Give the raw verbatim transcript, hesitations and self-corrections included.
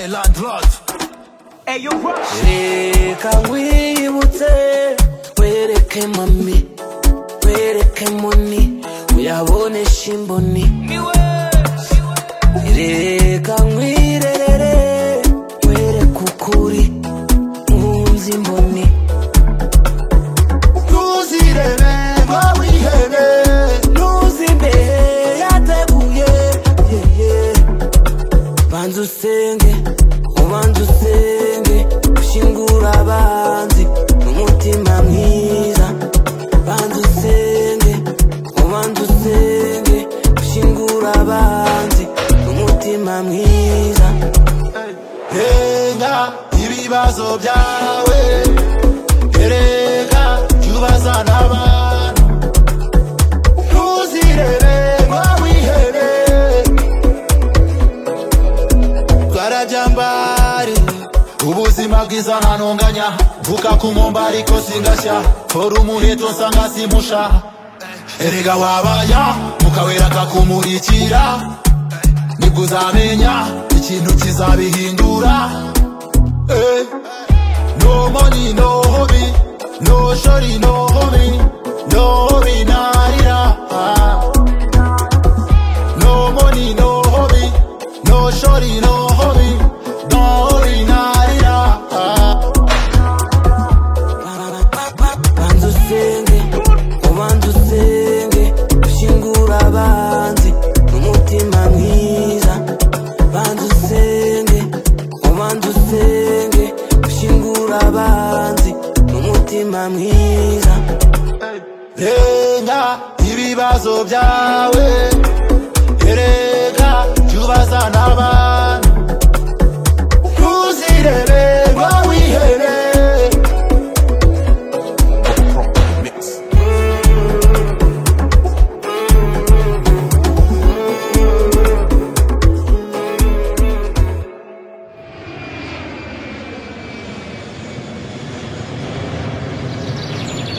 landlord. Hey, you rush. Reka wibutse wereke mami wereke moni uyabonesha imboni. Reka nwirerere wereke ukuri nkunzi imboni. Ntuzirebe ngo wihebe, ntuzimbehe yateguye banza usenge ubanza usenge ushingura abanzi n'umutima mwiza. Banza usenge ubanza usenge ushingura abanzi n'umutima mwiza. Renga ibibazo byawe, erega byubaza n'abantu. Ntuzirebe ngo wihebe, twarabyambare ubuzima bwiza ntanonganya. Vuka ku nkombe ariko singashya, fora umuheto nsanga simusha. Erega wabaya mukawera kakumurikira, nibwo uzamenya ikintu kizabihindura. Eh, no money, no hobby, no shorty, no homie, no hobby, narira. No money, no hobby, no shorty, no homie, no hobby, narira. Banza usenge ubanza usenge ushingura abanzi n'umutima mwiza. Banza usenge ubanza usenge ushingura abanzi n'umutima mwiza. Renga ibibazo byawe, erega byubaza n'abantu.